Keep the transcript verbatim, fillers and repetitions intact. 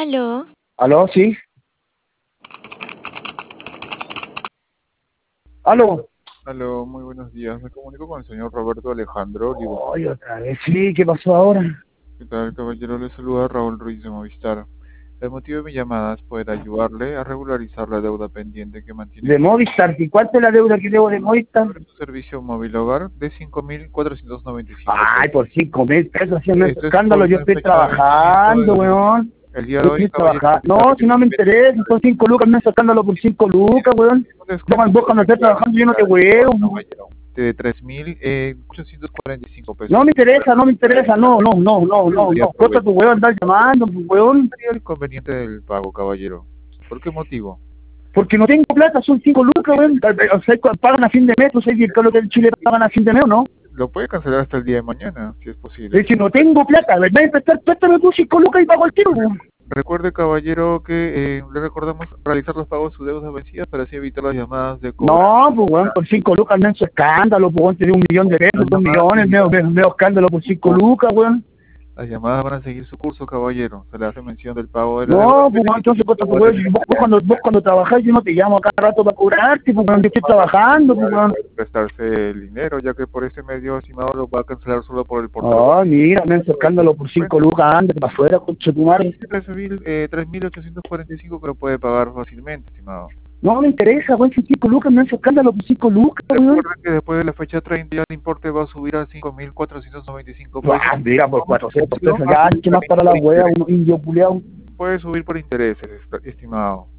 Aló. ¿Aló? Sí. ¿Aló? Aló, muy buenos días. Me comunico con el señor Roberto Alejandro Olivo. Ay, otra vez. Sí, ¿qué pasó ahora? ¿Qué tal, caballero? Le saluda Raúl Ruiz de Movistar. El motivo de mi llamada es poder ayudarle a regularizar la deuda pendiente que mantiene De Movistar. ¿Y cuánto es la deuda que debo de Movistar? sobre su servicio móvil hogar de cinco mil cuatrocientos noventa y cinco Ay, pesos. por cinco mil pesos haciendo ese Esto es escándalo. por Yo una estoy fecha de trabajando, vencimiento del- weón. El día Yo de hoy, estoy caballero, trabajando. está No, si no me interesa. Son cinco lucas, me estás escándalo por cinco lucas, weón. un Vos descuento vos cuando estés trabajando yo no te huevo. caballero, de tres mil ochocientos cuarenta y cinco pesos. No me interesa, no me interesa. No, no, no, no, no, no. Corta tu weón, andar llamando, weón. ¿Cuál sería el inconveniente del pago, caballero? ¿Por qué motivo? Porque no tengo plata, son cinco lucas, weón. O sea, pagan a fin de mes, no sé si el lo que en Chile pagan a fin de mes o no. Lo puede cancelar hasta el día de mañana, si es posible. Es que no tengo plata, me voy a empezar, préstame tú cinco lucas y pago el tiro, weón. Recuerde, caballero, que eh, le recordamos realizar los pagos de sus deudas vencidas para así evitar las llamadas de cobro. No, pues weón, por cinco lucas no es escándalo, pues weón, tenía un millón de pesos, dos millones, medio, medio, medio escándalo por cinco lucas, weón. Las llamadas van a seguir su curso, caballero. Se le hace mención del pago de la No, deuda. pues weón, entonces corta tu weón, si vos, vos cuando, vos cuando trabajás yo no te llamo a cada rato para cobrarte, pues weón, yo estoy trabajando, pues weón. Puede prestarse el dinero, ya que por este medio, estimado, lo va a cancelar solo por el portal. Ah, mira, me escándalo por cinco lucas, ándate para afuera, concha tu madre. tres mil ochocientos cuarenta y cinco que lo puede pagar fácilmente, estimado. No me interesa, weón, si cinco lucas, me hace escándalo por cinco lucas, weón. Recuerda que después de la fecha treinta ya el importe va a subir a cinco mil cuatrocientos noventa y cinco pesos. Ah, mira, por cuatrocientos pesos, ya, que más para la wea, un indio culeado. Puede subir por intereses, estimado.